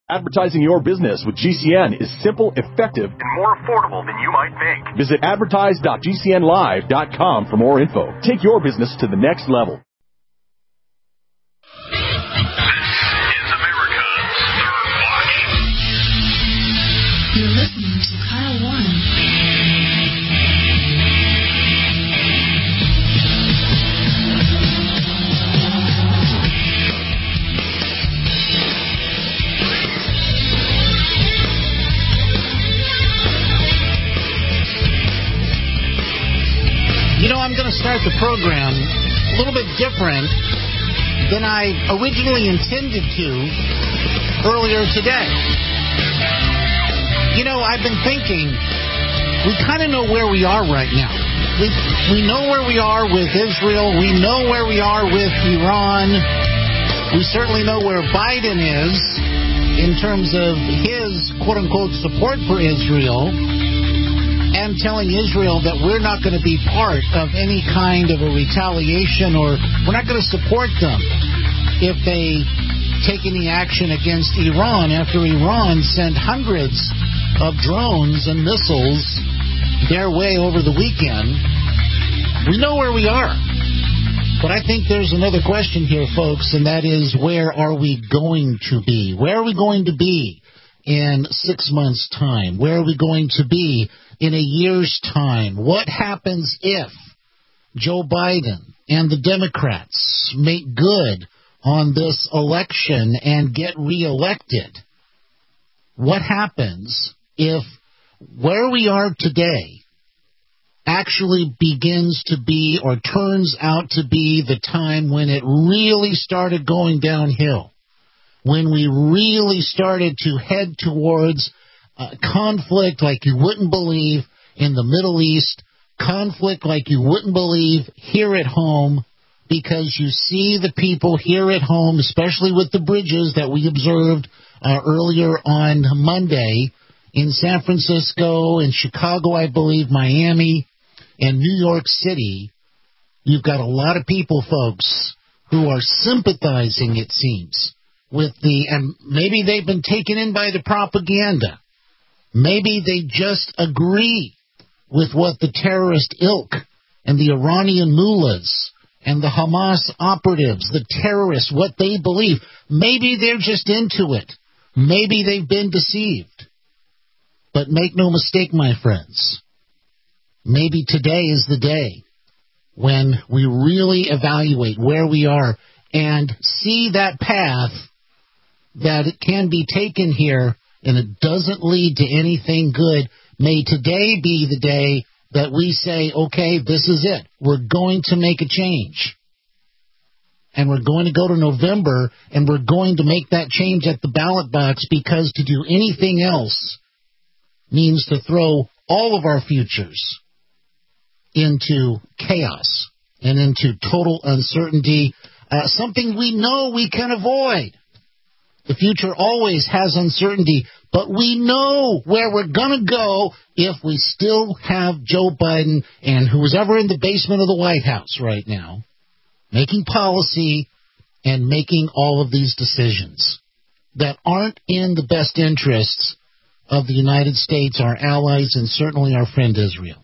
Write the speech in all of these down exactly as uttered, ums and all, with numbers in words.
Advertising your business with G C N is simple, effective, and more affordable than you might think. Visit advertise dot g c n live dot com for more info. Take your business to the next level. This is America's Third Watch. You're listening to Kyle Warren. You know, I'm going to start the program a little bit different than I originally intended to earlier today. You know, I've been thinking, we kind of know where we are right now. We, we know where we are with Israel. We know where we are with Iran. We certainly know where Biden is in terms of his, quote-unquote, support for Israel, and telling Israel that we're not going to be part of any kind of a retaliation, or we're not going to support them if they take any action against Iran after Iran sent hundreds of drones and missiles their way over the weekend. We know where we are. But I think there's another question here, folks, and that is, where are we going to be? Where are we going to be in six months' time? Where are we going to be in a year's time? What happens if Joe Biden and the Democrats make good on this election and get reelected? What happens if where we are today actually begins to be, or turns out to be, the time when it really started going downhill? When we really started to head towards uh, conflict like you wouldn't believe in the Middle East, conflict like you wouldn't believe here at home, because you see the people here at home, especially with the bridges that we observed uh, earlier on Monday in San Francisco, in Chicago, I believe, Miami, and New York City. You've got a lot of people, folks, who are sympathizing, it seems, with the, and maybe they've been taken in by the propaganda. Maybe they just agree with what the terrorist ilk and the Iranian mullahs and the Hamas operatives, the terrorists, what they believe. Maybe they're just into it. Maybe they've been deceived. But make no mistake, my friends, maybe today is the day when we really evaluate where we are and see that path that it can be taken here, and it doesn't lead to anything good. May today be the day that we say, okay, this is it. We're going to make a change. And we're going to go to November, and we're going to make that change at the ballot box, because to do anything else means to throw all of our futures into chaos and into total uncertainty, uh, something we know we can avoid. The future always has uncertainty, but we know where we're going to go if we still have Joe Biden and whoever in the basement of the White House right now making policy and making all of these decisions that aren't in the best interests of the United States, our allies, and certainly our friend Israel.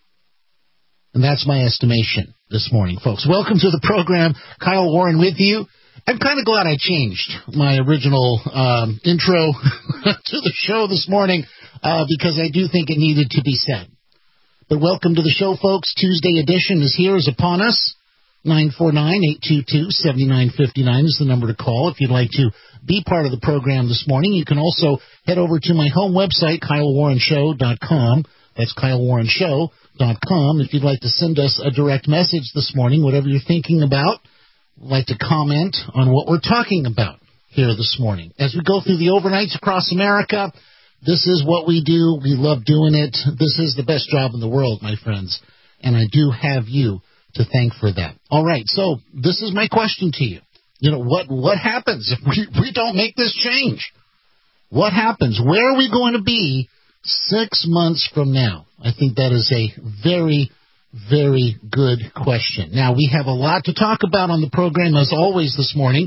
And that's my estimation this morning, folks. Welcome to the program. Kyle Warren with you. I'm kind of glad I changed my original um, intro to the show this morning uh, because I do think it needed to be said. But welcome to the show, folks. Tuesday edition is here, is upon us. nine four nine, eight two two, seven nine five nine is the number to call if you'd like to be part of the program this morning. You can also head over to my home website, Kyle Warren Show dot com. That's Kyle Warren Show dot com. If you'd like to send us a direct message this morning, whatever you're thinking about, like to comment on what we're talking about here this morning. As we go through the overnights across America, this is what we do. We love doing it. This is the best job in the world, my friends, and I do have you to thank for that. All right, so this is my question to you. You know, what what happens if we, we don't make this change? What happens? Where are we going to be six months from now? I think that is a very, very good question. Now, we have a lot to talk about on the program, as always, this morning.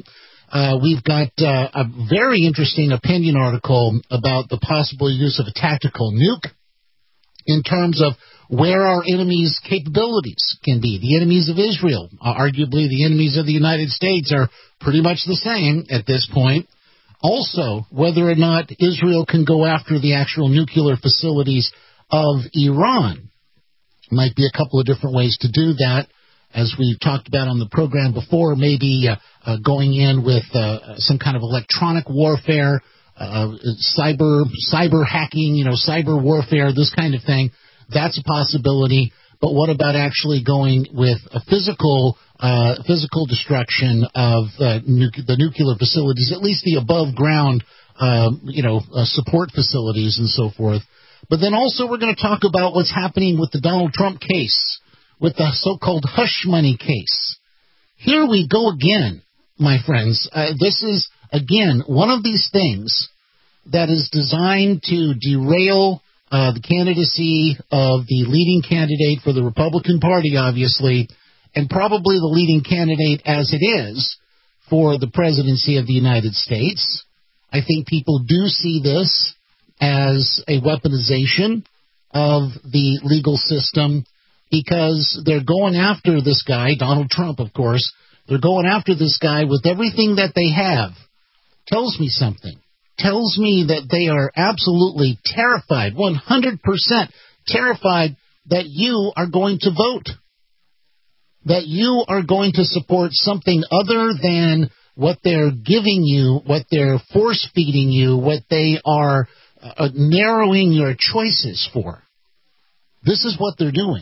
Uh, we've got uh, a very interesting opinion article about the possible use of a tactical nuke in terms of where our enemies' capabilities can be. The enemies of Israel, uh, arguably the enemies of the United States, are pretty much the same at this point. Also, whether or not Israel can go after the actual nuclear facilities of Iran. Might be a couple of different ways to do that. As we've talked about on the program before, maybe uh, uh, going in with uh, some kind of electronic warfare, uh, cyber cyber hacking, you know, cyber warfare, this kind of thing. That's a possibility. But what about actually going with a physical uh, physical destruction of uh, nu- the nuclear facilities, at least the above ground, uh, you know, uh, support facilities and so forth. But then also we're going to talk about what's happening with the Donald Trump case, with the so-called hush money case. Here we go again, my friends. Uh, this is, again, one of these things that is designed to derail uh, the candidacy of the leading candidate for the Republican Party, obviously, and probably the leading candidate as it is for the presidency of the United States. I think people do see this as a weaponization of the legal system, because they're going after this guy, Donald Trump, of course. They're going after this guy with everything that they have. Tells me something. Tells me that they are absolutely terrified, one hundred percent terrified that you are going to vote. That you are going to support something other than what they're giving you, what they're force-feeding you, what they are uh, narrowing your choices for. This is what they're doing.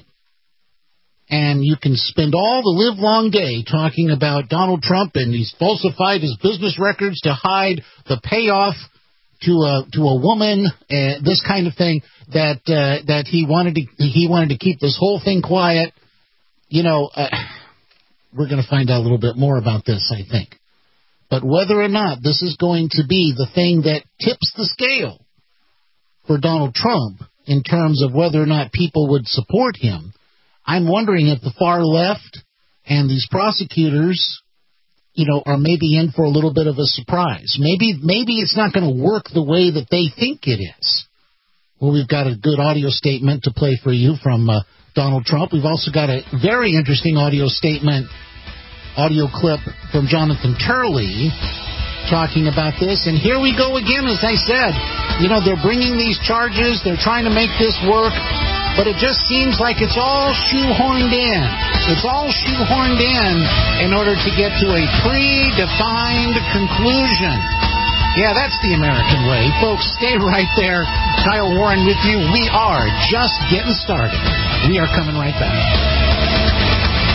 And you can spend all the live-long day talking about Donald Trump and he's falsified his business records to hide the payoff to a to a woman, uh, this kind of thing, that uh, that he wanted to he wanted to keep this whole thing quiet. You know, uh, we're going to find out a little bit more about this, I think. But whether or not this is going to be the thing that tips the scale for Donald Trump in terms of whether or not people would support him, I'm wondering if the far left and these prosecutors, you know, are maybe in for a little bit of a surprise. Maybe maybe it's not going to work the way that they think it is. Well, we've got a good audio statement to play for you from uh, Donald Trump. We've also got a very interesting audio statement, audio clip from Jonathan Turley talking about this. And here we go again, as I said. You know, they're bringing these charges. They're trying to make this work. But it just seems like it's all shoehorned in. It's all shoehorned in in order to get to a predefined conclusion. Yeah, that's the American way. Folks, stay right there. Kyle Warren with you. We are just getting started. We are coming right back.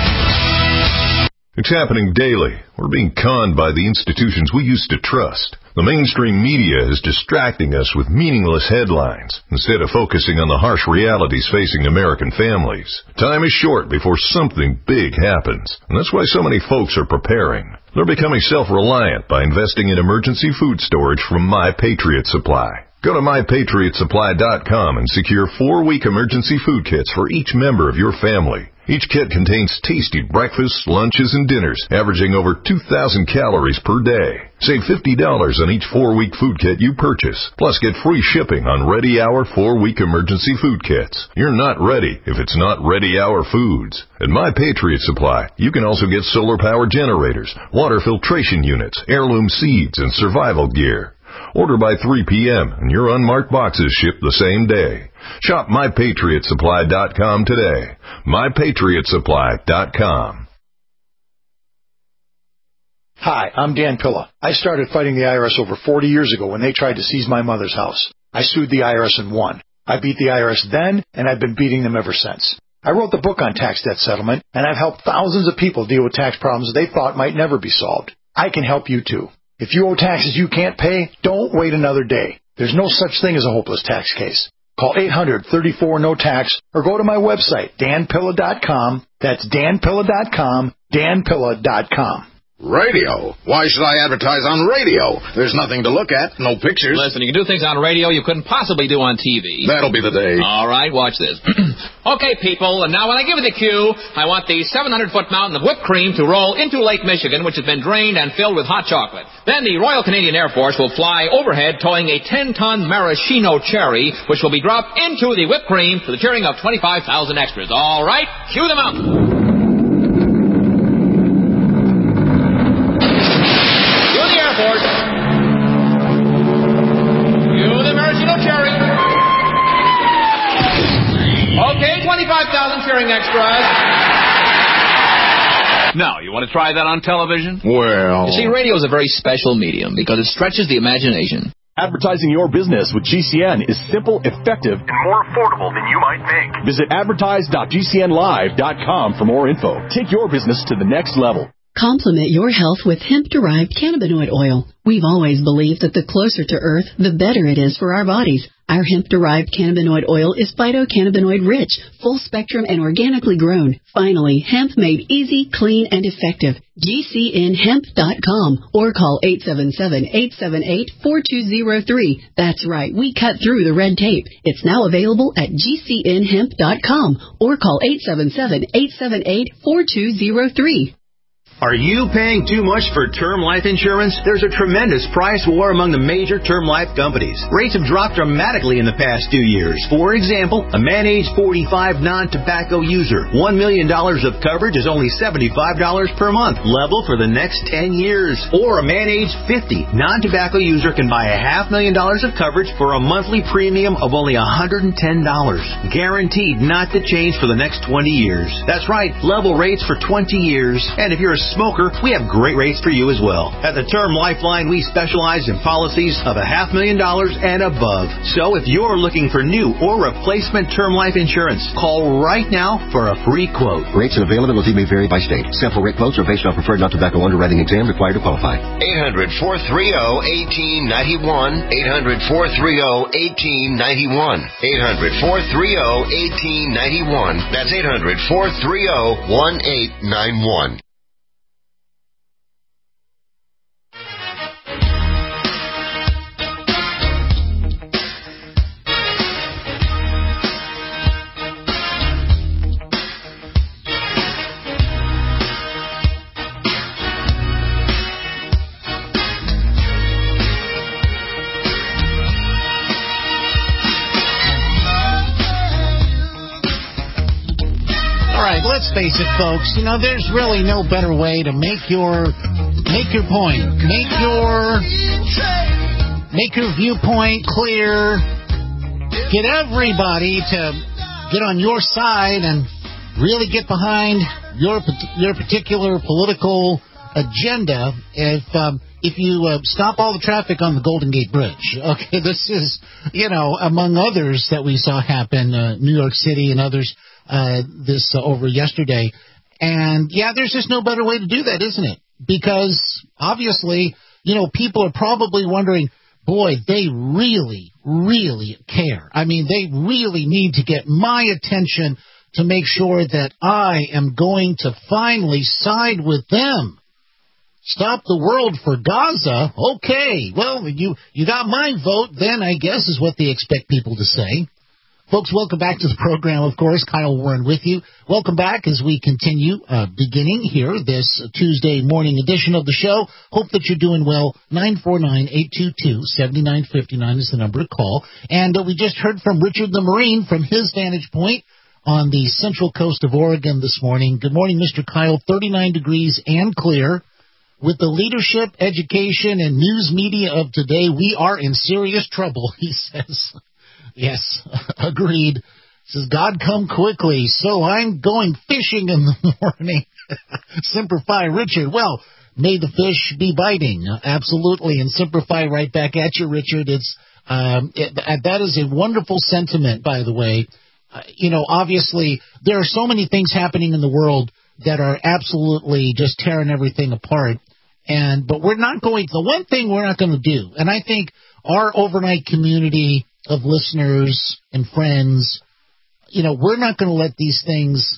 It's happening daily. We're being conned by the institutions we used to trust. The mainstream media is distracting us with meaningless headlines instead of focusing on the harsh realities facing American families. Time is short before something big happens, and that's why so many folks are preparing. They're becoming self-reliant by investing in emergency food storage from My Patriot Supply. Go to my patriot supply dot com and secure four-week emergency food kits for each member of your family. Each kit contains tasty breakfasts, lunches, and dinners, averaging over two thousand calories per day. Save fifty dollars on each four-week food kit you purchase, plus get free shipping on Ready Hour four-week emergency food kits. You're not ready if it's not Ready Hour Foods. At My Patriot Supply, you can also get solar power generators, water filtration units, heirloom seeds, and survival gear. Order by three p.m. and your unmarked boxes ship the same day. Shop my patriot supply dot com today. my patriot supply dot com. Hi, I'm Dan Pilla. I started fighting the I R S over forty years ago when they tried to seize my mother's house. I sued the I R S and won. I beat the I R S then, and I've been beating them ever since. I wrote the book on tax debt settlement, and I've helped thousands of people deal with tax problems they thought might never be solved. I can help you too. If you owe taxes you can't pay, don't wait another day. There's no such thing as a hopeless tax case. Call eight hundred, thirty-four, no tax or go to my website, dan pilla dot com. That's dan pilla dot com, dan pilla dot com. Radio? Why should I advertise on radio? There's nothing to look at, no pictures. Listen, you can do things on radio you couldn't possibly do on T V. That'll be the day. All right, watch this. Okay, people, and now when I give you the cue, I want the seven hundred foot mountain of whipped cream to roll into Lake Michigan, which has been drained and filled with hot chocolate. Then the Royal Canadian Air Force will fly overhead towing a ten ton maraschino cherry, which will be dropped into the whipped cream to the cheering of twenty-five thousand extras. All right, cue the mountain. Okay, twenty-five thousand cheering extras. Now, you want to try that on television? Well... You see, radio is a very special medium because it stretches the imagination. Advertising your business with G C N is simple, effective, and more affordable than you might think. Visit advertise dot G C N live dot com for more info. Take your business to the next level. Complement your health with hemp-derived cannabinoid oil. We've always believed that the closer to Earth, the better it is for our bodies. Our hemp-derived cannabinoid oil is phytocannabinoid-rich, full-spectrum, and organically grown. Finally, hemp made easy, clean, and effective. G C N hemp dot com or call eight seven seven, eight seven eight, four two zero three. That's right, we cut through the red tape. It's now available at G C N hemp dot com or call eight seven seven, eight seven eight, four two zero three. Are you paying too much for term life insurance? There's a tremendous price war among the major term life companies. Rates have dropped dramatically in the past two years. For example, a man age forty-five non-tobacco user, one million dollars of coverage is only seventy-five dollars per month, level for the next ten years. Or a man age fifty non-tobacco user can buy a half million dollars of coverage for a monthly premium of only one hundred ten dollars. Guaranteed not to change for the next twenty years. That's right, level rates for twenty years. And if you're a smoker, we have great rates for you as well. At the Term Lifeline, we specialize in policies of a half million dollars and above. So if you're looking for new or replacement term life insurance, call right now for a free quote. Rates and availability may vary by state. Sample rate quotes are based on preferred non-tobacco underwriting exam required to qualify. eight hundred, four three zero, one eight nine one. eight hundred, four three zero, one eight nine one. eight hundred, four three zero, one eight nine one. That's eight hundred, four three zero, one eight nine one. Let's face it, folks, you know, there's really no better way to make your make your point, make your make your viewpoint clear, get everybody to get on your side and really get behind your your particular political agenda if um, if you uh, stop all the traffic on the Golden Gate Bridge. Okay, this is, you know, among others that we saw happen, uh, New York City and others. Uh, this uh, over yesterday. And, yeah, there's just no better way to do that, isn't it? Because, obviously, you know, people are probably wondering, boy, they really, really care. I mean, they really need to get my attention to make sure that I am going to finally side with them. Stop the world for Gaza? Okay, well, you, you got my vote then, I guess, is what they expect people to say. Folks, welcome back to the program, of course. Kyle Warren with you. Welcome back as we continue uh, beginning here this Tuesday morning edition of the show. Hope that you're doing well. nine four nine, eight two two, seven nine five nine is the number to call. And uh, we just heard from Richard the Marine from his vantage point on the central coast of Oregon this morning. Good morning, Mister Kyle. thirty-nine degrees and clear. With the leadership, education, and news media of today, we are in serious trouble, he says. Yes, agreed. Says, God come quickly, so I'm going fishing in the morning. Semper Fi, Richard. Well, may the fish be biting. Absolutely. And Semper Fi right back at you, Richard. It's um, it, that is a wonderful sentiment, by the way. Uh, you know, obviously, there are so many things happening in the world that are absolutely just tearing everything apart. And but we're not going, the one thing we're not going to do, and I think our overnight community of listeners and friends, you know, we're not going to let these things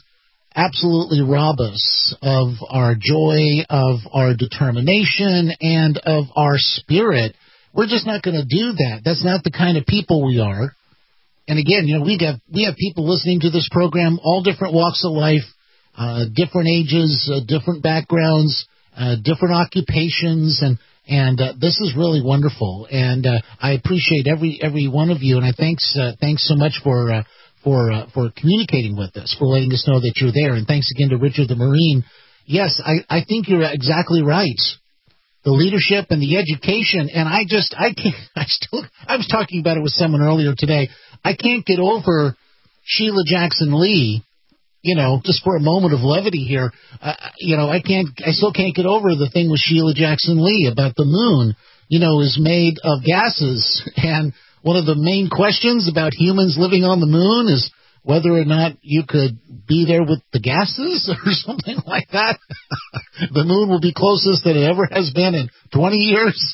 absolutely rob us of our joy, of our determination, and of our spirit. We're just not going to do that. That's not the kind of people we are. And again, you know, we have we have people listening to this program, all different walks of life, uh, different ages, uh, different backgrounds, uh, different occupations, and and uh, this is really wonderful. And uh, I appreciate every every one of you, and I thanks uh, thanks so much for uh, for uh, for communicating with us, for letting us know that you're there. And thanks again to Richard the Marine. Yes, I, I think you're exactly right. The leadership and the education, and I just I can't I still I was talking about it with someone earlier today. I can't get over Sheila Jackson Lee, you know, just for a moment of levity here. Uh, you know, I can't, I still can't get over the thing with Sheila Jackson Lee about the moon, you know, is made of gases. And one of the main questions about humans living on the moon is whether or not you could be there with the gases or something like that. The moon will be closest that it ever has been in twenty years.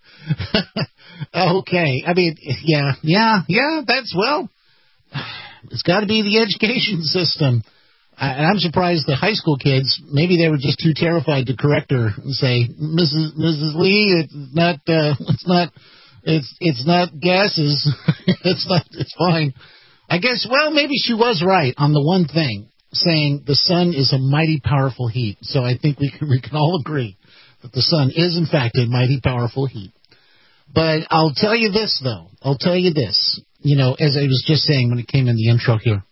Okay. I mean, yeah, yeah, yeah, that's, well, it's got to be the education system. And I'm surprised the high school kids, maybe they were just too terrified to correct her and say, Missus Missus Lee, it's not, uh, it's not, it's, it's not gases. It's not, it's fine. I guess, well, maybe she was right on the one thing, saying the sun is a mighty powerful heat. So I think we can, we can all agree that the sun is, in fact, a mighty powerful heat. But I'll tell you this, though. I'll tell you this. You know, as I was just saying when it came in the intro here,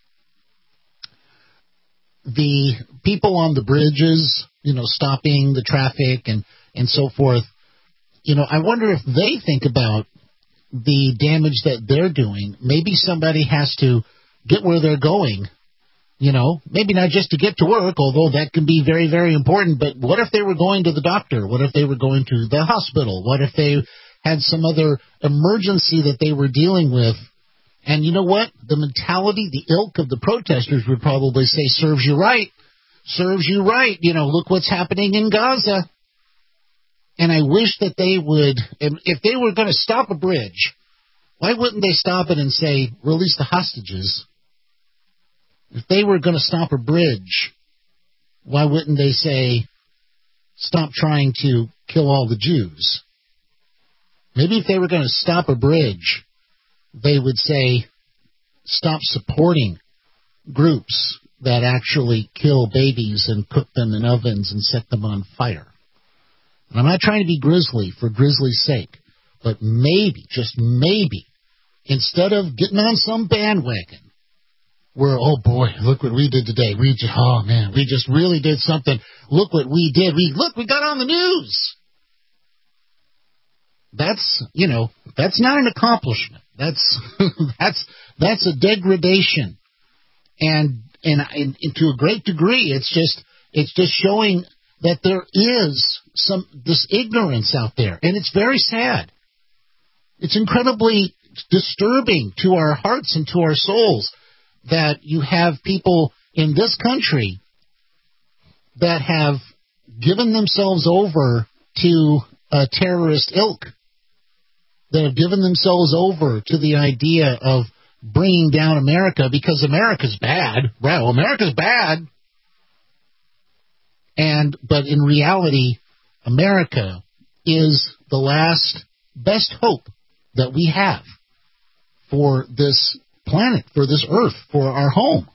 the people on the bridges, you know, stopping the traffic and, and so forth, you know, I wonder if they think about the damage that they're doing. Maybe somebody has to get where they're going, you know, maybe not just to get to work, although that can be very, very important. But what if they were going to the doctor? What if they were going to the hospital? What if they had some other emergency that they were dealing with? And you know what? The mentality, the ilk of the protesters would probably say, serves you right. Serves you right. You know, look what's happening in Gaza. And I wish that they would, if they were going to stop a bridge, why wouldn't they stop it and say, release the hostages? If they were going to stop a bridge, why wouldn't they say, stop trying to kill all the Jews? Maybe if they were going to stop a bridge, they would say, stop supporting groups that actually kill babies and cook them in ovens and set them on fire. And I'm not trying to be grisly for grisly's sake, but maybe, just maybe, instead of getting on some bandwagon where, oh boy, look what we did today. We just, oh man, we just really did something. Look what we did. We look, we got on the news. That's, you know, that's not an accomplishment. That's that's that's a degradation, and, and and and to a great degree, it's just it's just showing that there is some this ignorance out there, and it's very sad. It's incredibly disturbing to our hearts and to our souls that you have people in this country that have given themselves over to a terrorist ilk, that have given themselves over to the idea of bringing down America because America's bad. Well, America's bad. And, but in reality, America is the last best hope that we have for this planet, for this earth, for our home.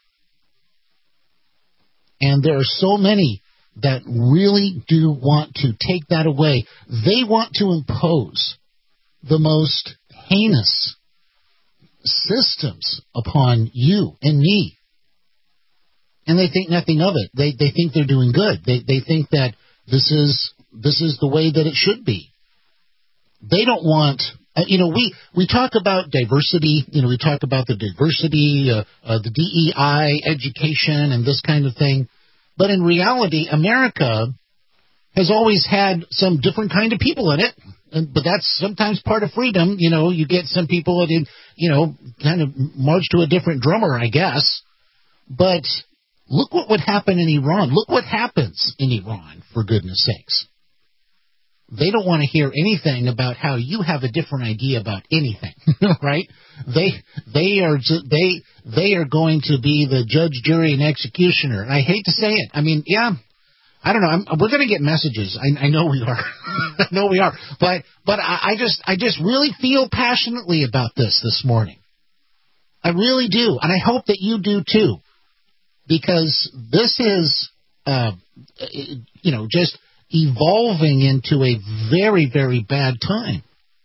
And there are so many that really do want to take that away. They want to impose the most heinous systems upon you and me. And they think nothing of it. They they think they're doing good. They they think that this is this is the way that it should be. They don't want, uh, you know, we, we talk about diversity, you know, we talk about the diversity, uh, uh, the D E I, education, and this kind of thing. But in reality, America has always had some different kind of people in it. And, but that's sometimes part of freedom. You know, you get some people that, you know, kind of march to a different drummer, I guess. But look what would happen in Iran. Look what happens in Iran, for goodness sakes. they don't want to hear anything about how you have a different idea about anything, right? They they are they they are going to be the judge, jury, and executioner. And I hate to say it. I mean, yeah, I don't know. I'm, we're going to get messages. I, I know we are. I know we are. But but I, I just I just really feel passionately about this this morning. I really do, and I hope that you do too, because this is, uh, you know, just evolving into a very, very bad time.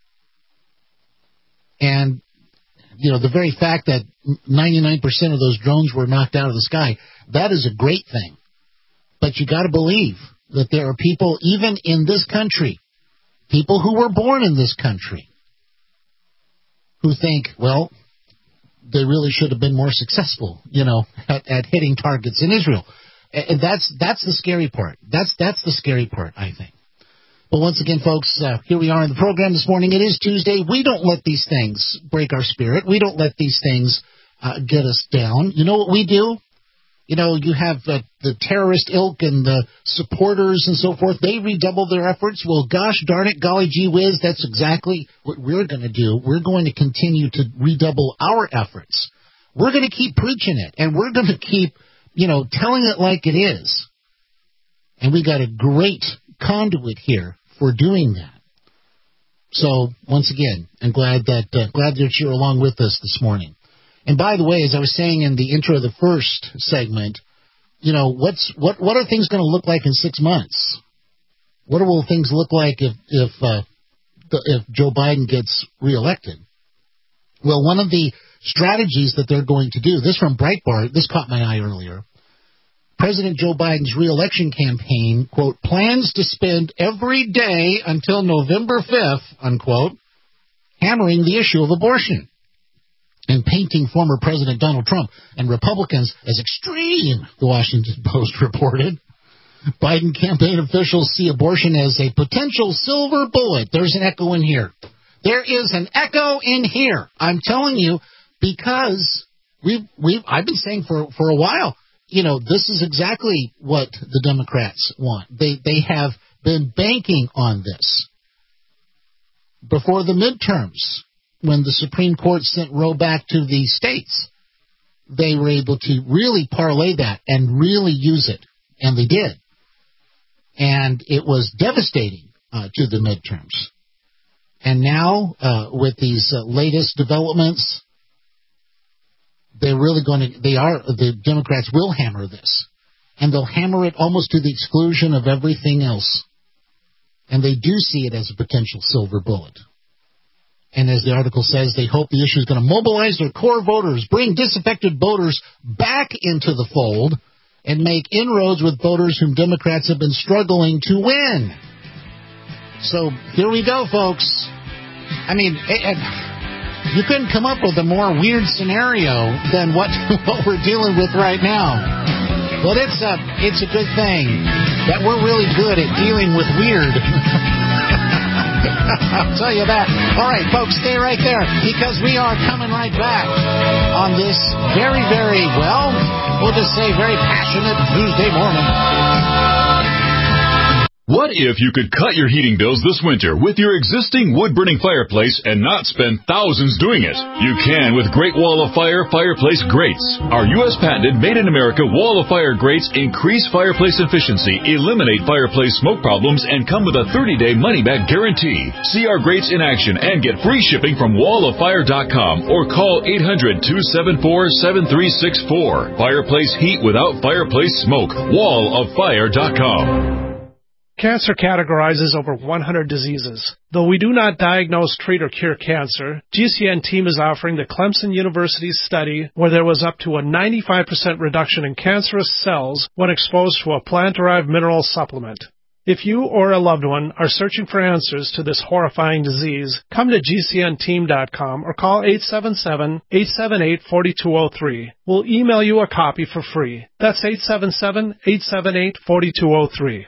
And, you know, the very fact that ninety-nine percent of those drones were knocked out of the sky, that is a great thing. But you got to believe that there are people, even in this country, people who were born in this country, who think, well, they really should have been more successful, you know, at, at hitting targets in Israel. And that's that's the scary part. That's that's the scary part, I think. But once again, folks, uh, here we are in the program this morning. It is Tuesday. We don't let these things break our spirit. We don't let these things uh, get us down. You know what we do? You know, you have uh, the terrorist ilk and the supporters and so forth. They redouble their efforts. Well, gosh darn it, golly gee whiz, that's exactly what we're going to do. We're going to continue to redouble our efforts. We're going to keep preaching it, and we're going to keep, you know, telling it like it is. And we got a great conduit here for doing that. So, once again, I'm glad that uh, glad that you're along with us this morning. And by the way, as I was saying in the intro of the first segment, you know, what's what what are things going to look like in six months? What will things look like if if uh, the, if Joe Biden gets reelected? Well, one of the strategies that they're going to do, this from Breitbart, this caught my eye earlier. President Joe Biden's reelection campaign, quote, plans to spend every day until November fifth, unquote, hammering the issue of abortion and painting former President Donald Trump and Republicans as extreme, the Washington Post reported. Biden campaign officials see abortion as a potential silver bullet. There's an echo in here. There is an echo in here. I'm telling you, because we've, we've, I've been saying for, for a while, you know, this is exactly what the Democrats want. They, they have been banking on this. Before the midterms, when the Supreme Court sent Roe back to the states, they were able to really parlay that and really use it. And they did. And it was devastating uh, to the midterms. And now, uh, with these uh, latest developments, they're really going to, they are, the Democrats will hammer this. And they'll hammer it almost to the exclusion of everything else. And they do see it as a potential silver bullet. And as the article says, they hope the issue is going to mobilize their core voters, bring disaffected voters back into the fold, and make inroads with voters whom Democrats have been struggling to win. So here we go, folks. I mean, it, it, you couldn't come up with a more weird scenario than what, what we're dealing with right now. But it's a, it's a good thing that we're really good at dealing with weird. I'll tell you that. All right, folks, stay right there, because we are coming right back on this very, very, well, we'll just say very passionate Tuesday morning. What if you could cut your heating bills this winter with your existing wood-burning fireplace and not spend thousands doing it? You can with Great Wall of Fire Fireplace Grates. Our U S patented made-in-America Wall of Fire grates increase fireplace efficiency, eliminate fireplace smoke problems, and come with a thirty-day money-back guarantee. See our grates in action and get free shipping from wall of fire dot com or call eight hundred, two seven four, seven three six four. Fireplace heat without fireplace smoke. wall of fire dot com. Cancer categorizes over one hundred diseases. Though we do not diagnose, treat, or cure cancer, G C N team is offering the Clemson University study where there was up to a ninety-five percent reduction in cancerous cells when exposed to a plant-derived mineral supplement. If you or a loved one are searching for answers to this horrifying disease, come to G C N team dot com or call eight seven seven, eight seven eight, four two zero three. We'll email you a copy for free. That's eight seven seven, eight seven eight, four two zero three.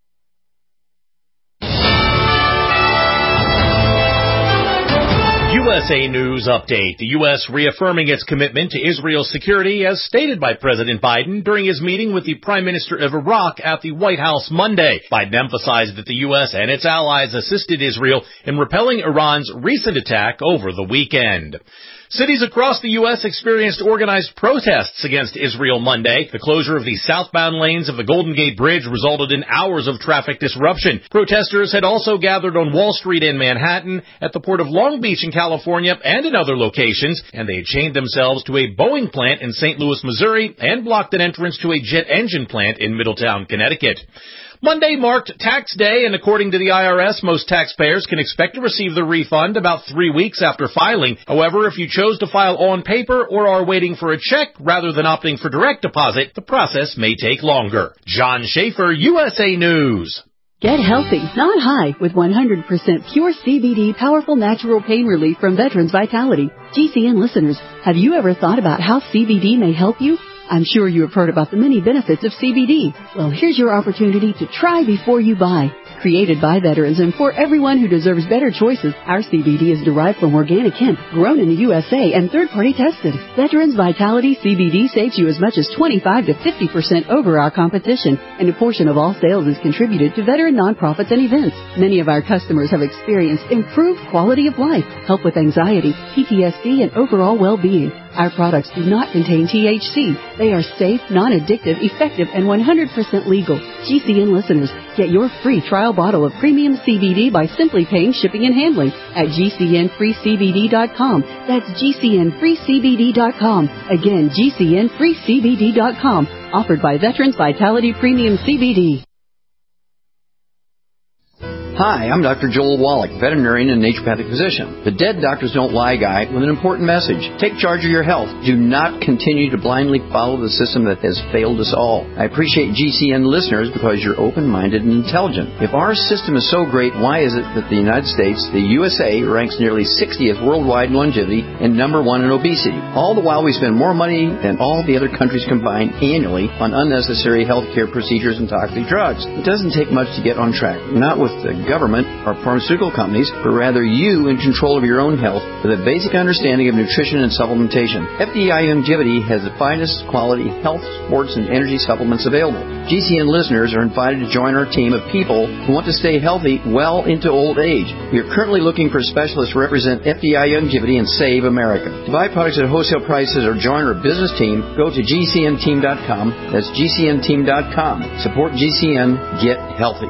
U S A News Update. The U S reaffirming its commitment to Israel's security as stated by President Biden during his meeting with the Prime Minister of Iraq at the White House Monday. Biden emphasized that the U S and its allies assisted Israel in repelling Iran's recent attack over the weekend. Cities across the U S experienced organized protests against Israel Monday. The closure of the southbound lanes of the Golden Gate Bridge resulted in hours of traffic disruption. Protesters had also gathered on Wall Street in Manhattan, at the Port of Long Beach in California, and in other locations, and they had chained themselves to a Boeing plant in Saint Louis, Missouri, and blocked an entrance to a jet engine plant in Middletown, Connecticut. Monday marked tax day, and according to the I R S, most taxpayers can expect to receive the refund about three weeks after filing. However, if you chose to file on paper or are waiting for a check rather than opting for direct deposit, the process may take longer. John Schaefer, U S A News. Get healthy, not high, with one hundred percent pure C B D powerful natural pain relief from Veterans Vitality. G C N listeners, have you ever thought about how C B D may help you? I'm sure you have heard about the many benefits of C B D. Well, here's your opportunity to try before you buy. Created by veterans and for everyone who deserves better choices, our C B D is derived from organic hemp, grown in the U S A and third-party tested. Veterans Vitality C B D saves you as much as twenty-five to fifty percent over our competition, and a portion of all sales is contributed to veteran nonprofits and events. Many of our customers have experienced improved quality of life, help with anxiety, P T S D, and overall well-being. Our products do not contain T H C. They are safe, non-addictive, effective, and one hundred percent legal. G C N listeners, get your free trial bottle of premium C B D by simply paying shipping and handling at G C N free C B D dot com. That's G C N free C B D dot com. Again, G C N free C B D dot com. Offered by Veterans Vitality Premium C B D. Hi, I'm Doctor Joel Wallach, veterinarian and naturopathic physician. The Dead Doctors Don't Lie guy with an important message. Take charge of your health. Do not continue to blindly follow the system that has failed us all. I appreciate G C N listeners because you're open-minded and intelligent. If our system is so great, why is it that the United States, the U S A, ranks nearly sixtieth worldwide in longevity and number one in obesity? All the while we spend more money than all the other countries combined annually on unnecessary healthcare procedures and toxic drugs. It doesn't take much to get on track. Not with the government or pharmaceutical companies, but rather you in control of your own health with a basic understanding of nutrition and supplementation. F D I Longevity has the finest quality health, sports, and energy supplements available. G C N listeners are invited to join our team of people who want to stay healthy well into old age. We are currently looking for specialists to represent F D I Longevity and Save America. To buy products at wholesale prices or join our business team, go to G C N team dot com. That's G C N team dot com. Support G C N. Get healthy.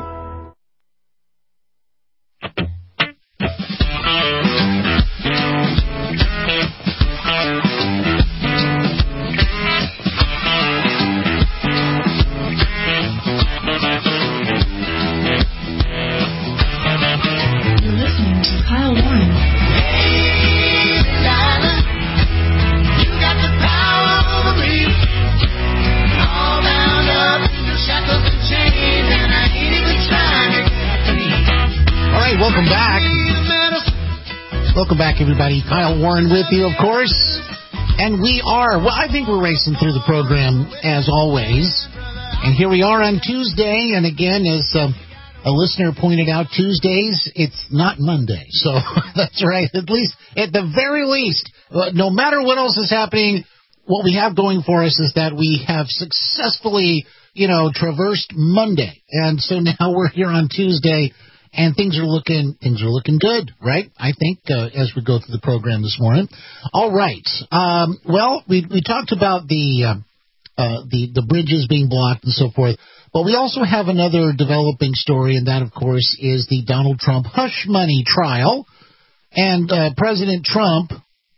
Welcome back, everybody. Kyle Warren with you, of course. And we are, well, I think we're racing through the program, as always. And here we are on Tuesday. And again, as uh, a listener pointed out, Tuesdays, it's not Monday. So that's right. At least, at the very least, uh, no matter what else is happening, what we have going for us is that we have successfully, you know, traversed Monday. And so now we're here on Tuesday. And things are looking things are looking good, right? I think uh, as we go through the program this morning. All right. Um, well, we we talked about the uh, uh, the the bridges being blocked and so forth, but we also have another developing story, and that, of course, is the Donald Trump hush money trial. And uh, President Trump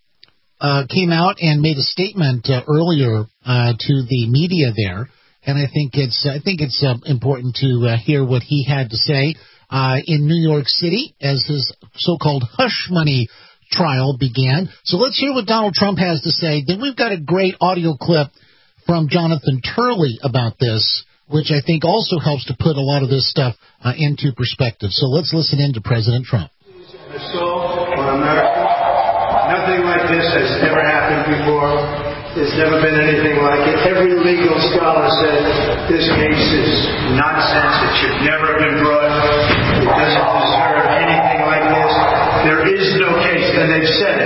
uh, came out and made a statement uh, earlier uh, to the media there, and I think it's I think it's uh, important to uh, hear what he had to say. Uh, in New York City, as his so-called hush money trial began. So let's hear what Donald Trump has to say. Then we've got a great audio clip from Jonathan Turley about this, which I think also helps to put a lot of this stuff uh, into perspective. So let's listen in to President Trump. Assault on America. Nothing like this has ever happened before. There's never been anything like it. Every legal scholar said this case is nonsense. It should never have been brought. It doesn't deserve anything like this. There is no case, and they've said it.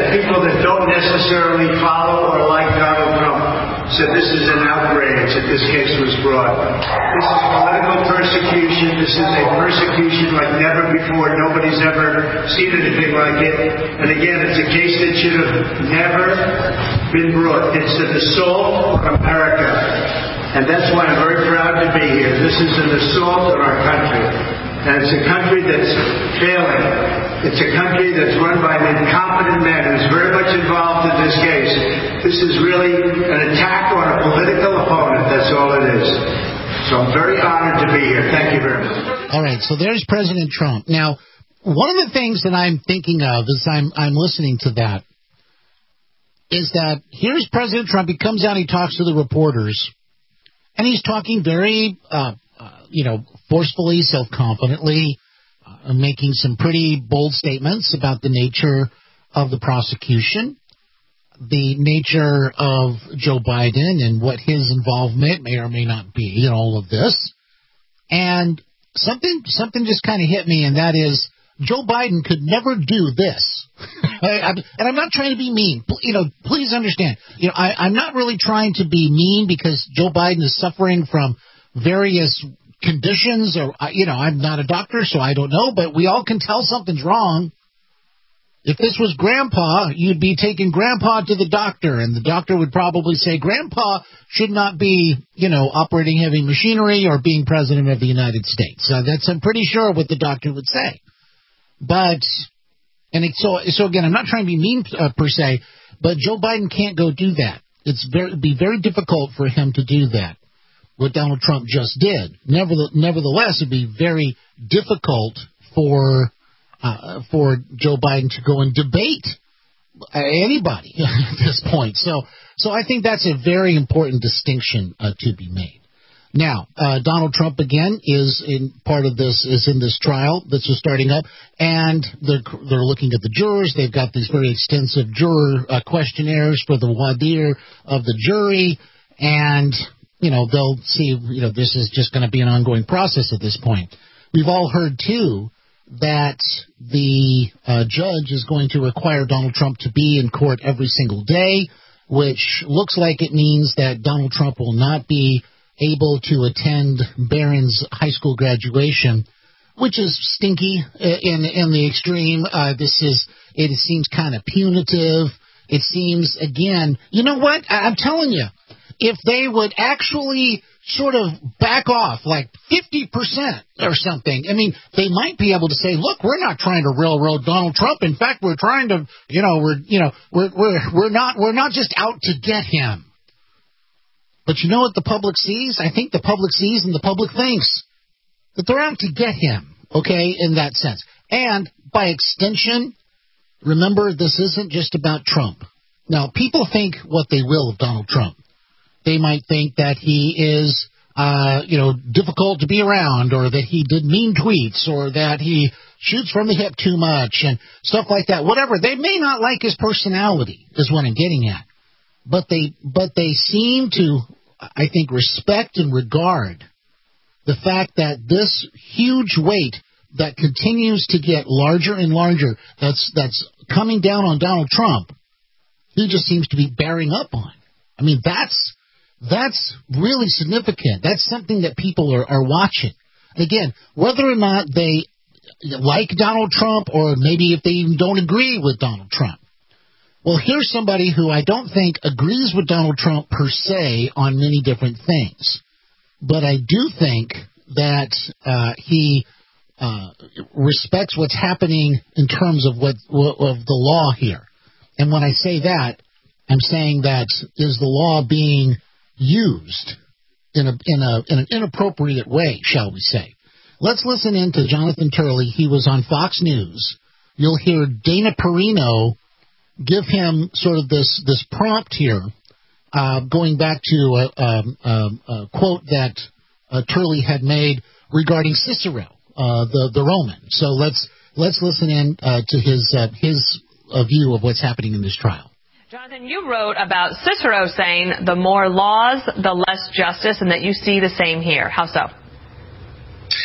necessarily follow or like Donald Trump said this is an outrage that this case was brought. This is political persecution. This is a persecution like never before. Nobody's ever seen anything like it. And again, it's a case that should have never been brought. It's an assault on America. And that's why I'm very proud to be here. This is an assault on our country. And it's a country that's failing. It's a country that's run by an incompetent man who's very much involved in this case. This is really an attack on a political opponent. That's all it is. So I'm very honored to be here. Thank you very much. All right, so there's President Trump. Now, one of the things that I'm thinking of as I'm, I'm listening to that is that here's President Trump. He comes out, he talks to the reporters, and he's talking very, uh, uh, you know, forcefully, self-confidently, uh, making some pretty bold statements about the nature of the prosecution, the nature of Joe Biden and what his involvement may or may not be in all of this. And something something just kind of hit me, and that is Joe Biden could never do this. I, I'm, and I'm not trying to be mean. You know, please understand. You know, I, I'm not really trying to be mean because Joe Biden is suffering from various conditions, or you know, I'm not a doctor, so I don't know. But we all can tell something's wrong. If this was Grandpa, you'd be taking Grandpa to the doctor, and the doctor would probably say, Grandpa should not be, you know, operating heavy machinery or being president of the United States. Uh, that's, I'm pretty sure, what the doctor would say. But, and it, so, so again, I'm not trying to be mean uh, per se, but Joe Biden can't go do that. It's very, it'd be very difficult for him to do that, what Donald Trump just did. Nevertheless, nevertheless it'd be very difficult for Uh, for Joe Biden to go and debate uh, anybody at this point. So so I think that's a very important distinction uh, to be made. Now, uh, Donald Trump, again, is in part of this, is in this trial that's just starting up, and they're, they're looking at the jurors. They've got these very extensive juror uh, questionnaires for the voir dire of the jury, and, you know, they'll see, you know, this is just going to be an ongoing process at this point. We've all heard, too, that the uh, judge is going to require Donald Trump to be in court every single day, which looks like it means that Donald Trump will not be able to attend Barron's high school graduation, which is stinky in in the extreme. Uh, this is, it seems kind of punitive. It seems, again, you know what? I, I'm telling you, if they would actually sort of back off like fifty percent or something. I mean, they might be able to say, look, we're not trying to railroad Donald Trump. In fact, we're trying to, you know, we're, you know, we're, we're, we're not, we're not just out to get him. But you know what the public sees? I think the public sees and the public thinks that they're out to get him. Okay. In that sense. And by extension, remember, this isn't just about Trump. Now, people think what they will of Donald Trump. They might think that he is, uh, you know, difficult to be around, or that he did mean tweets, or that he shoots from the hip too much, and stuff like that. Whatever. They may not like his personality, is what I'm getting at. But they, but they seem to, I think, respect and regard the fact that this huge weight that continues to get larger and larger, that's that's coming down on Donald Trump, he just seems to be bearing up on. I mean, that's. That's really significant. That's something that people are, are watching. Again, whether or not they like Donald Trump, or maybe if they even don't agree with Donald Trump. Well, here's somebody who I don't think agrees with Donald Trump per se on many different things. But I do think that uh, he uh, respects what's happening in terms of what of the law here. And when I say that, I'm saying that is the law being used in a in a in an inappropriate way, shall we say. Let's listen in to Jonathan Turley. He was on Fox News. You'll hear Dana Perino give him sort of this this prompt here, uh, going back to a, a, a, a quote that uh, Turley had made regarding Cicero, uh, the the Roman. So let's let's listen in uh, to his uh, his uh, view of what's happening in this trial. Jonathan, you wrote about Cicero saying the more laws, the less justice, and that you see the same here. How so?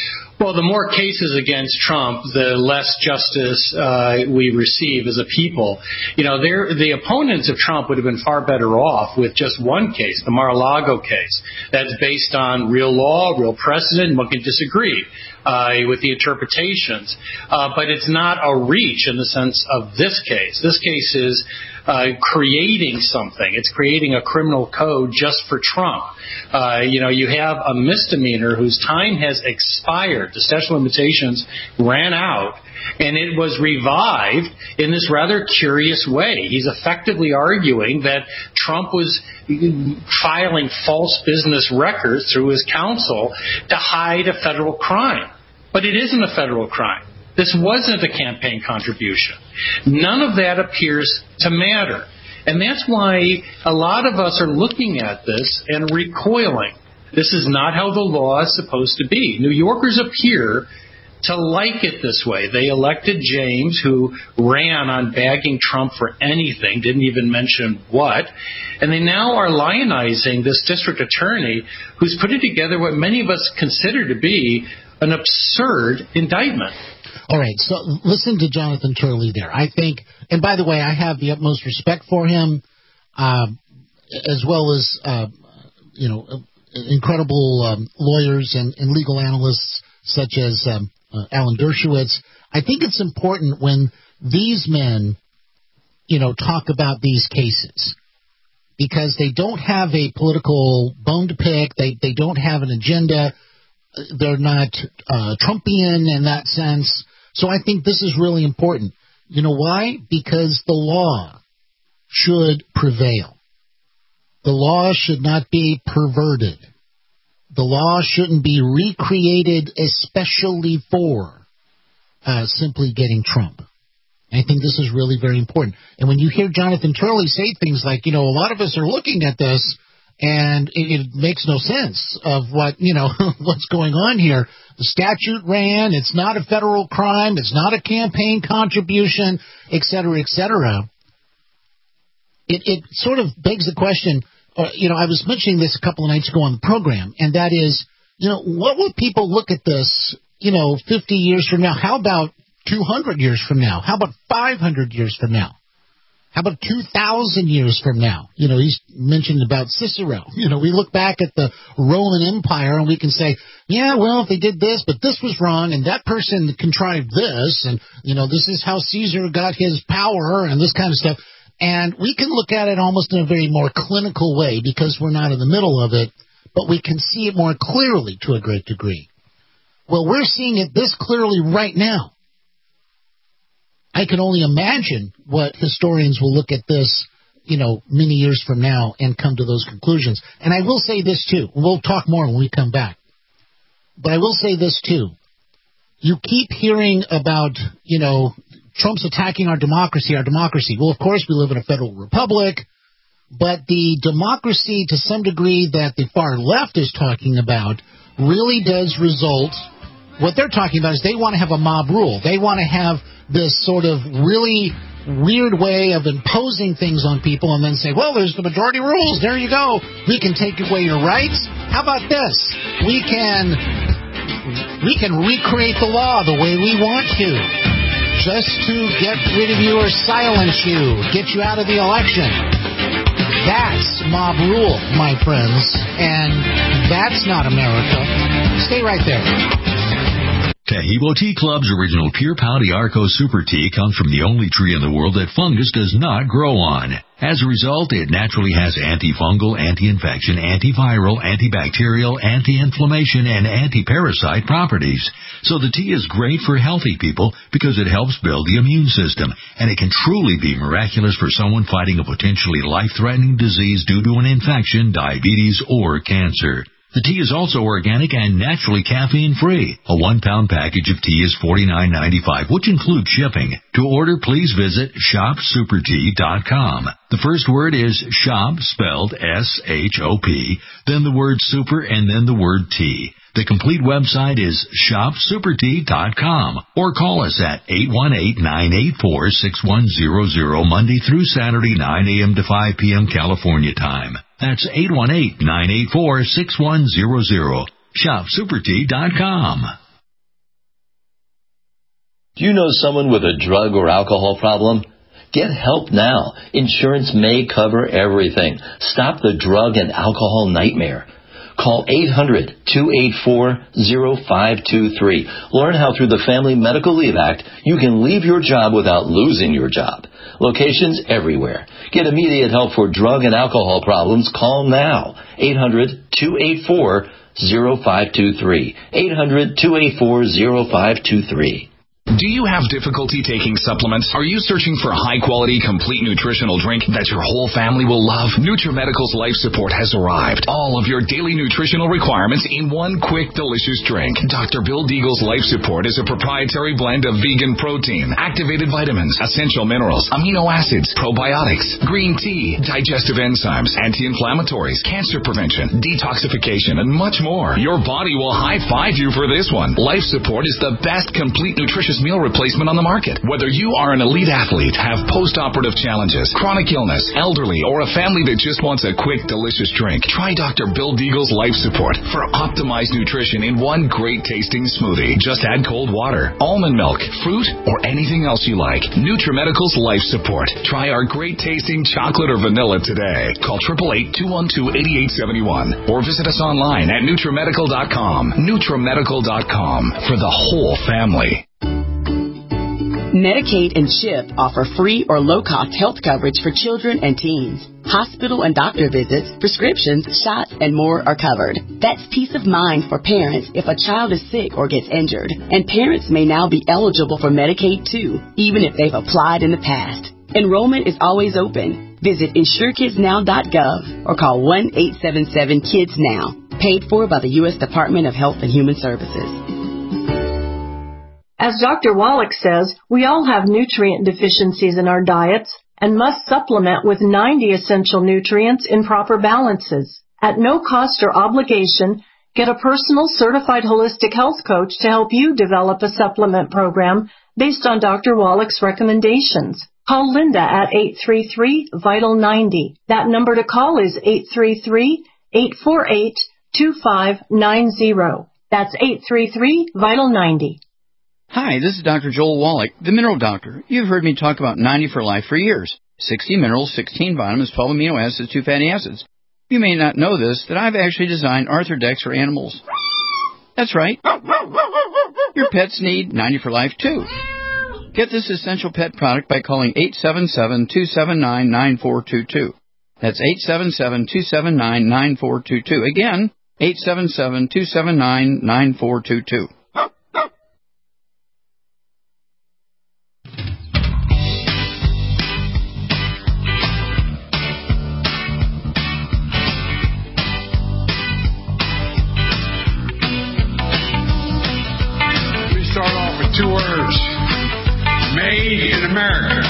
Well, the more cases against Trump, the less justice uh, we receive as a people. You know, the opponents of Trump would have been far better off with just one case, the Mar-a-Lago case. That's based on real law, real precedent. One can disagree uh, with the interpretations. Uh, but it's not a reach in the sense of this case. This case is uh, creating something. It's creating a criminal code just for Trump. Uh, you know, you have a misdemeanor whose time has expired. The statute of limitations ran out, and it was revived in this rather curious way. He's effectively arguing that Trump was filing false business records through his counsel to hide a federal crime. But it isn't a federal crime. This wasn't a campaign contribution. None of that appears to matter. And that's why a lot of us are looking at this and recoiling. This is not how the law is supposed to be. New Yorkers appear to like it this way. They elected James, who ran on bagging Trump for anything, didn't even mention what, and they now are lionizing this district attorney who's putting together what many of us consider to be an absurd indictment. All right, so listen to Jonathan Turley there. I think, and by the way, I have the utmost respect for him, uh, as well as, uh, you know, incredible um, lawyers and, and legal analysts such as um, uh, Alan Dershowitz. I think it's important when these men, you know, talk about these cases, because they don't have a political bone to pick. They they don't have an agenda. They're not uh, Trumpian in that sense. So I think this is really important. You know why? Because the law should prevail. The law should not be perverted. The law shouldn't be recreated especially for uh, simply getting Trump. I think this is really very important. And when you hear Jonathan Turley say things like, you know, a lot of us are looking at this and it, it makes no sense of what, you know, what's going on here. The statute ran. It's not a federal crime. It's not a campaign contribution, et cetera, et cetera. It, it sort of begs the question, uh, you know, I was mentioning this a couple of nights ago on the program, and that is, you know, what would people look at this, you know, fifty years from now? How about two hundred years from now? How about five hundred years from now? How about two thousand years from now? You know, he's mentioned about Cicero. You know, we look back at the Roman Empire and we can say, yeah, well, if they did this, but this was wrong, and that person contrived this, and, you know, this is how Caesar got his power and this kind of stuff. And we can look at it almost in a very more clinical way because we're not in the middle of it, but we can see it more clearly to a great degree. Well, we're seeing it this clearly right now. I can only imagine what historians will look at this, you know, many years from now and come to those conclusions. And I will say this, too. We'll talk more when we come back. But I will say this, too. You keep hearing about, you know, Trump's attacking our democracy, our democracy. Well, of course, we live in a federal republic. But the democracy, to some degree, that the far left is talking about really does result. What they're talking about is they want to have a mob rule. They want to have this sort of really weird way of imposing things on people and then say, well, there's the majority rules. There you go. We can take away your rights. How about this? We can we can recreate the law the way we want to, just to get rid of you or silence you, get you out of the election. That's mob rule, my friends, and that's not America. Stay right there. Taheebo Tea Club's original Pure Pouty Arco Super Tea comes from the only tree in the world that fungus does not grow on. As a result, it naturally has antifungal, anti-infection, antiviral, antibacterial, anti-inflammation, and anti-parasite properties. So the tea is great for healthy people because it helps build the immune system, and it can truly be miraculous for someone fighting a potentially life-threatening disease due to an infection, diabetes, or cancer. The tea is also organic and naturally caffeine-free. A one-pound package of tea is forty-nine ninety-five, which includes shipping. To order, please visit shop super tea dot com. The first word is shop, spelled S H O P, then the word super, and then the word tea. The complete website is shop super tea dot com, or call us at eight one eight, nine eight four, six one zero zero, Monday through Saturday, nine a.m. to five p.m. California time. That's eight one eight, nine eight four, six one zero zero. shop super tea dot com. Do you know someone with a drug or alcohol problem? Get help now. Insurance may cover everything. Stop the drug and alcohol nightmare. Call eight hundred, two eight four, zero five two three. Learn how through the Family Medical Leave Act you can leave your job without losing your job. Locations everywhere. Get immediate help for drug and alcohol problems. Call now. eight hundred, two eight four, zero five two three. eight hundred, two eight four, zero five two three. Do you have difficulty taking supplements? Are you searching for a high-quality, complete nutritional drink that your whole family will love? NutriMedical's Life Support has arrived. All of your daily nutritional requirements in one quick, delicious drink. Doctor Bill Deagle's Life Support is a proprietary blend of vegan protein, activated vitamins, essential minerals, amino acids, probiotics, green tea, digestive enzymes, anti-inflammatories, cancer prevention, detoxification, and much more. Your body will high-five you for this one. Life Support is the best complete nutritious meal replacement on the market. Whether you are an elite athlete, have post-operative challenges, chronic illness, elderly, or a family that just wants a quick, delicious drink, try Doctor Bill Deagle's Life Support for optimized nutrition in one great-tasting smoothie. Just add cold water, almond milk, fruit, or anything else you like. NutriMedical's Life Support. Try our great-tasting chocolate or vanilla today. Call eight eight eight, two one two, eight eight seven one or visit us online at NutriMedical dot com. NutriMedical dot com for the whole family. Medicaid and CHIP offer free or low-cost health coverage for children and teens. Hospital and doctor visits, prescriptions, shots, and more are covered. That's peace of mind for parents if a child is sick or gets injured. And parents may now be eligible for Medicaid, too, even if they've applied in the past. Enrollment is always open. Visit insure kids now dot gov or call one eight seven seven kids now. Paid for by the U S Department of Health and Human Services. As Doctor Wallach says, we all have nutrient deficiencies in our diets and must supplement with ninety essential nutrients in proper balances. At no cost or obligation, get a personal certified holistic health coach to help you develop a supplement program based on Doctor Wallach's recommendations. Call Linda at eight three three, vital ninety. That number to call is eight three three, eight four eight, two five nine zero. That's eight three three, vital ninety. Hi, this is Doctor Joel Wallach, the Mineral Doctor. You've heard me talk about ninety for Life for years. sixty minerals, sixteen vitamins, twelve amino acids, two fatty acids. You may not know this, that I've actually designed Arthrodex for animals. That's right. Your pets need ninety for Life, too. Get this essential pet product by calling eight seven seven, two seven nine, nine four two two. That's eight seven seven, two seven nine, nine four two two. Again, eight seven seven, two seven nine, nine four two two. Two words. Made in America.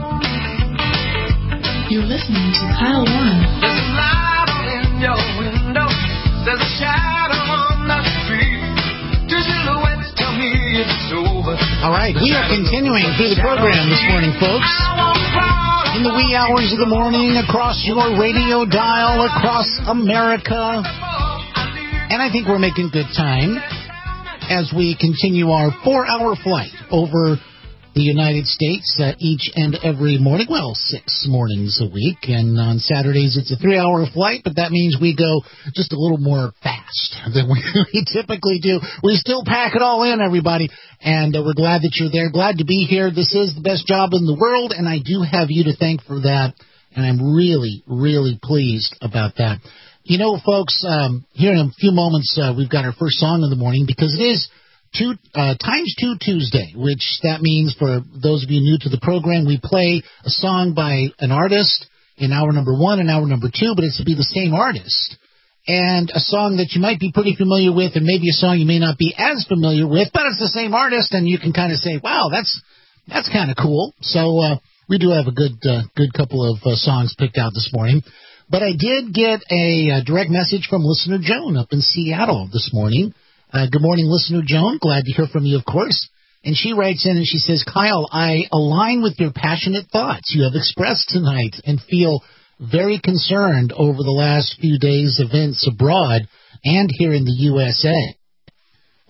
You're listening to Kyle Warren. There's a light in your window. There's a shadow on the street. Two silhouettes tell me it's over. All right, we are continuing through the program this morning, folks. In the wee hours of the morning, across your radio dial, across America. And I think we're making good time as we continue our four-hour flight over the United States uh, each and every morning. Well, six mornings a week. And on Saturdays, it's a three-hour flight, but that means we go just a little more fast than we, we typically do. We still pack it all in, everybody, and uh, we're glad that you're there. Glad to be here. This is the best job in the world, and I do have you to thank for that, and I'm really, really pleased about that. You know, folks, um, here in a few moments, uh, we've got our first song of the morning because it is two, uh, Times Two Tuesday, which that means for those of you new to the program, we play a song by an artist in hour number one and hour number two, but it's to be the same artist. And a song that you might be pretty familiar with and maybe a song you may not be as familiar with, but it's the same artist, and you can kind of say, wow, that's that's kind of cool. So uh, we do have a good, uh, good couple of uh, songs picked out this morning. But I did get a, a direct message from listener Joan up in Seattle this morning. Uh, good morning, listener Joan. Glad to hear from you, of course. And she writes in and she says, Kyle, I align with your passionate thoughts you have expressed tonight and feel very concerned over the last few days' events abroad and here in the U S A.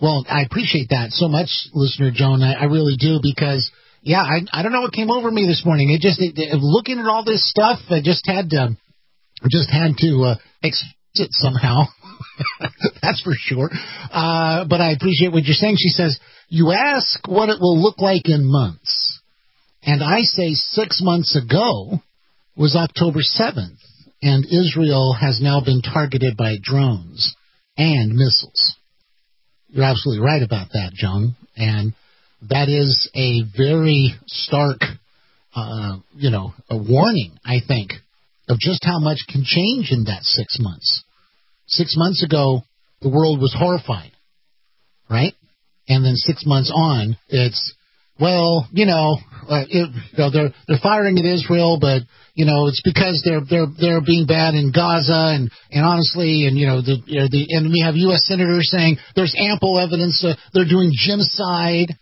Well, I appreciate that so much, listener Joan. I, I really do, because, yeah, I, I don't know what came over me this morning. It just, it, it, looking at all this stuff, I just had to, just had to uh, express it somehow. That's for sure. Uh, but I appreciate what you're saying. She says, you ask what it will look like in months. And I say six months ago was October seventh, and Israel has now been targeted by drones and missiles. You're absolutely right about that, Joan. And that is a very stark, uh, you know, a warning, I think, of just how much can change in that six months. Six months ago, the world was horrified, right? And then six months on, it's, well, you know, uh, it, you know, they're they're firing at Israel, but you know, it's because they're they're they're being bad in Gaza, and, and honestly, and you know, the you know, the and we have U S senators saying there's ample evidence uh, they're doing genocide.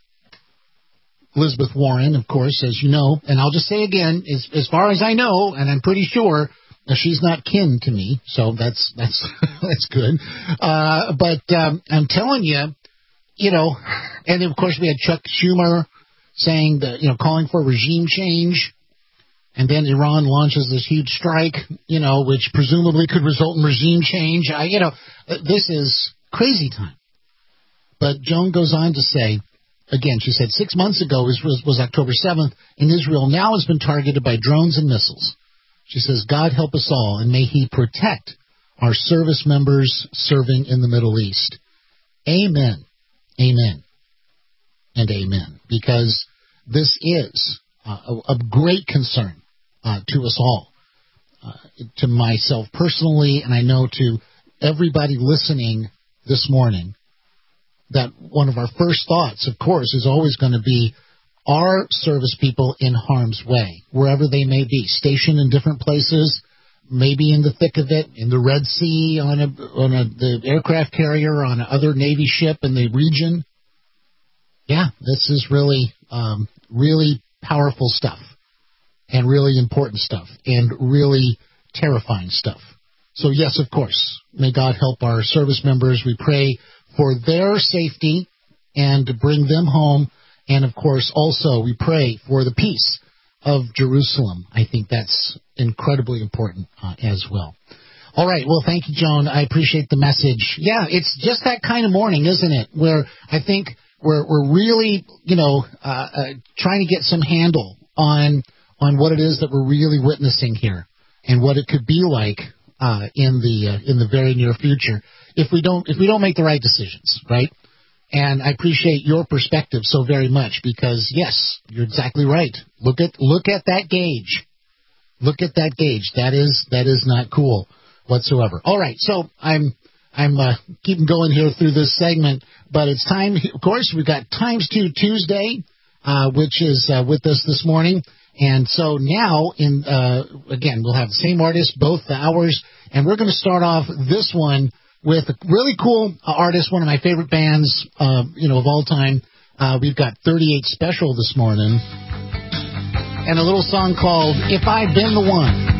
Elizabeth Warren, of course, as you know, and I'll just say again, as as far as I know, and I'm pretty sure. Now, she's not kin to me, so that's that's that's good. Uh, but um, I'm telling you, you know, and of course we had Chuck Schumer saying that, you know, calling for regime change, and then Iran launches this huge strike, you know, which presumably could result in regime change. I, you know, this is crazy time. But Joan goes on to say, again, she said six months ago was was, was October seventh, and Israel now has been targeted by drones and missiles. She says, God help us all, and may he protect our service members serving in the Middle East. Amen. Amen. And amen. Because this is uh, a, a great concern uh, to us all, uh, to myself personally, and I know to everybody listening this morning, that one of our first thoughts, of course, is always going to be, are service people in harm's way, wherever they may be, stationed in different places, maybe in the thick of it, in the Red Sea, on a on a the aircraft carrier, on another Navy ship in the region. Yeah, this is really, um, really powerful stuff, and really important stuff, and really terrifying stuff. So yes, of course, may God help our service members. We pray for their safety and to bring them home. And, of course, also we pray for the peace of Jerusalem. I think that's incredibly important uh, as well. All right. Well, thank you, Joan. I appreciate the message. Yeah, it's just that kind of morning, isn't it, where I think we're we're really, you know, uh, uh, trying to get some handle on on what it is that we're really witnessing here and what it could be like uh, in the uh, in the very near future if we don't if we don't make the right decisions, right? And I appreciate your perspective so very much because, yes, you're exactly right. Look at look at that gauge. Look at that gauge. That is that is not cool whatsoever. All right, so I'm I'm uh, keeping going here through this segment, but it's time. Of course, we've got Times Two Tuesday, uh, which is uh, with us this morning, and so now in uh, again we'll have the same artist both the hours, and we're going to start off this one with a really cool artist, one of my favorite bands, uh, you know, of all time. Uh, we've got thirty-eight Special this morning, and a little song called "If I'd Been the One."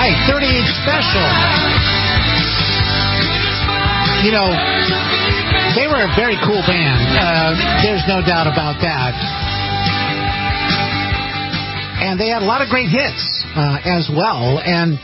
right, thirty-eight Special. You know, they were a very cool band. Uh, there's no doubt about that. And they had a lot of great hits uh, as well. And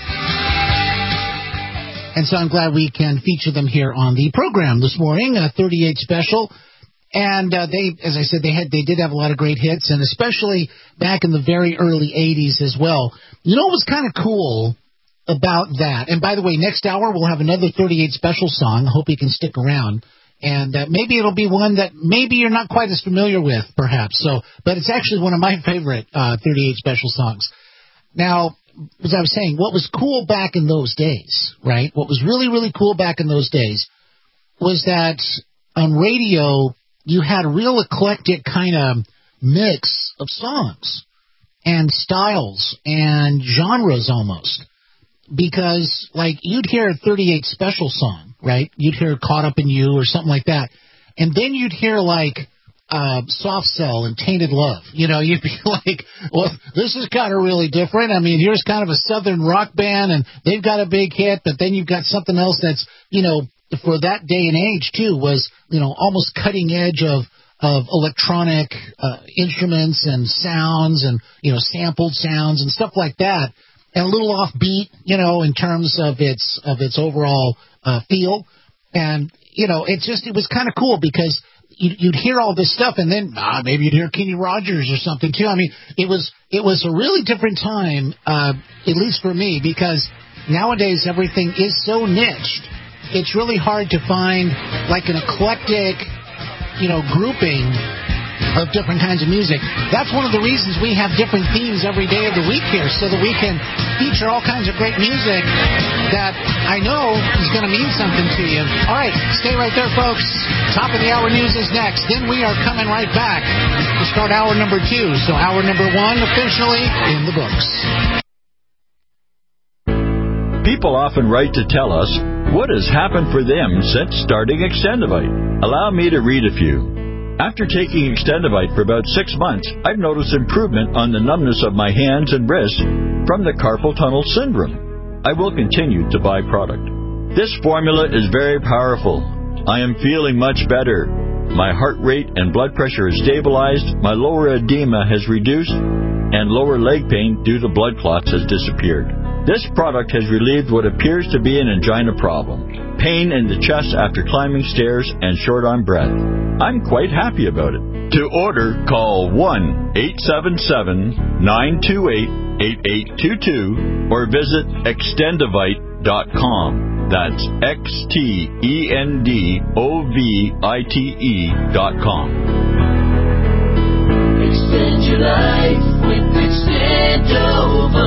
and so I'm glad we can feature them here on the program this morning, uh, thirty-eight Special. And uh, they, as I said, they had they did have a lot of great hits, and especially back in the very early eighties as well. You know what was kind of cool about that? And by the way, next hour we'll have another thirty-eight Special song. I hope you can stick around. And uh, maybe it'll be one that maybe you're not quite as familiar with, perhaps. So, but it's actually one of my favorite uh, thirty-eight Special songs. Now, as I was saying, what was cool back in those days, right? What was really, really cool back in those days was that on radio you had a real eclectic kind of mix of songs and styles and genres almost. Because, like, you'd hear a thirty-eight Special song, right? You'd hear Caught Up in You or something like that. And then you'd hear, like, uh, Soft Cell and Tainted Love. You know, you'd be like, well, this is kind of really different. I mean, here's kind of a southern rock band, and they've got a big hit, but then you've got something else that's, you know, for that day and age, too, was, you know, almost cutting edge of, of electronic uh, instruments and sounds and, you know, sampled sounds and stuff like that. And a little offbeat, you know, in terms of its of its overall uh, feel, and you know, it just it was kind of cool because you'd, you'd hear all this stuff, and then ah, maybe you'd hear Kenny Rogers or something too. I mean, it was it was a really different time, uh, at least for me, because nowadays everything is so niched. It's really hard to find like an eclectic, you know, grouping of different kinds of music. That's one of the reasons we have different themes every day of the week here, so that we can feature all kinds of great music that I know is going to mean something to you. All right, stay right there, folks. Top of the hour news is next. Then we are coming right back to start hour number two. So hour number one officially in the books. People often write to tell us what has happened for them since starting Extendivite. Allow me to read a few. After taking Extendivite for about six months, I've noticed improvement on the numbness of my hands and wrists from the carpal tunnel syndrome. I will continue to buy product. This formula is very powerful. I am feeling much better. My heart rate and blood pressure is stabilized, my lower edema has reduced, and lower leg pain due to blood clots has disappeared. This product has relieved what appears to be an angina problem, pain in the chest after climbing stairs, and short on breath. I'm quite happy about it. To order, call one eight seven seven, nine two eight, eight eight two two or visit extendivite dot com. That's X T E N D O V I T E dot com. Extend your life with Extendivite.